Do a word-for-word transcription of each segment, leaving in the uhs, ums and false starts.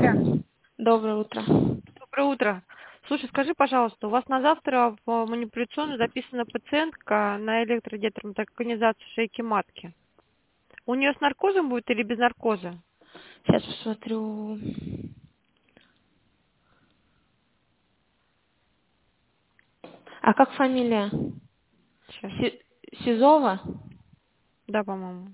Оля, Доброе утро. доброе утро. Слушай, скажи, пожалуйста, у вас на завтра в манипуляционную записана пациентка на электродетроматоконизацию шейки матки. У нее с наркозом будет или без наркоза? Сейчас посмотрю. А как фамилия? Сейчас. Си- Сизова? Да, по-моему.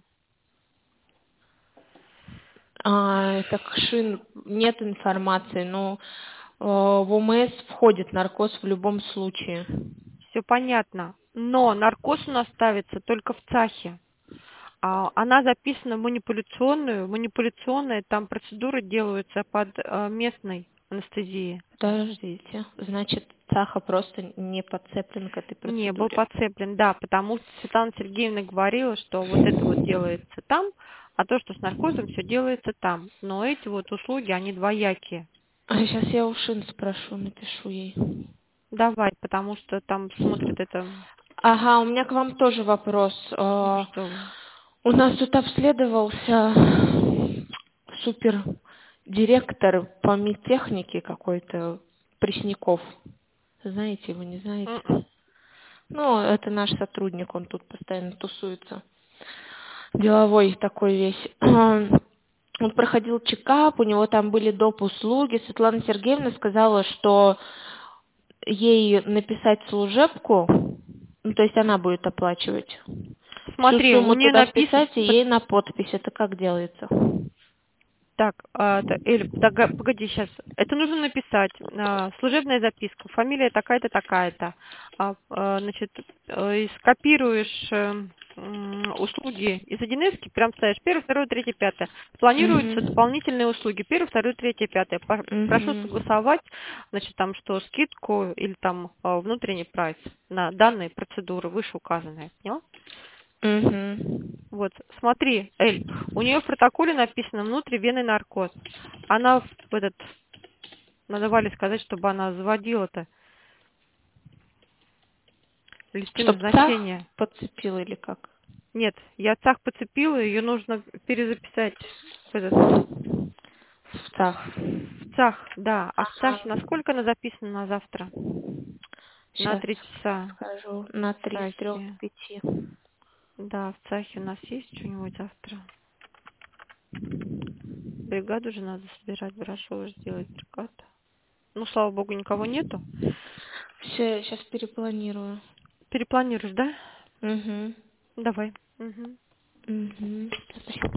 А, это Кшин. Нет информации, но э, в ОМС входит наркоз в любом случае. Все понятно. Но наркоз у нас ставится только в ЦАХе. А она записана в манипуляционную. Манипуляционные там процедуры делаются под э, местной анестезией. Подождите. Значит, Цаха просто не подцеплен к этой Не, был процедуре. подцеплен, да, потому что Светлана Сергеевна говорила, что вот это вот делается там, а то, что с наркозом, все делается там. Но эти вот услуги, они двоякие. А сейчас я у Шин спрошу, напишу ей. Давай, потому что там смотрят это, Ага, у меня к вам тоже вопрос. ну Э, что вы. У нас тут обследовался супер директор по медтехнике какой-то, Пресняков. Знаете его, не знаете? М-м. Ну, это наш сотрудник, он тут постоянно тусуется. Деловой такой весь. Он проходил чекап, у него там были доп. Услуги. Светлана Сергеевна сказала, что ей написать служебку, ну, то есть она будет оплачивать. Всю Смотри, у сумму нее туда написано... вписать и ей на подпись. Это как делается? Так, а, это, Эль, дога- погоди, сейчас. Это нужно написать. А, служебная записка, фамилия такая-то, такая-то. А, а, значит, э, и скопируешь э, м, услуги из один эс, прям ставишь первое, второе, третье, пятое. Планируются Угу. дополнительные услуги. Первое, второе, третье, пятое. По- Прошу Угу. согласовать, значит, там, что скидку или там а, внутренний прайс на данные процедуры вышеуказанные. Поняла? Угу. Вот, смотри, Эль, у нее в протоколе написано внутривенный наркоз. Она в этот, надо Вале сказать, чтобы она заводила-то листы Чтоб цах назначения. подцепил или как? Нет, я цах поцепила, ее нужно перезаписать в этот, В цах. в цах, да. А в цахе Ага. насколько она записана на завтра? На Сейчас три часа скажу. На в три с трех цахе. с пяти. Да, в цахе у нас есть что-нибудь завтра? Бригаду же надо собирать, Барашова же делать бригаду. Ну, слава богу, никого нету. Все, сейчас перепланирую. Перепланируешь, да? Угу. Давай. Мгм. Угу. Спасибо.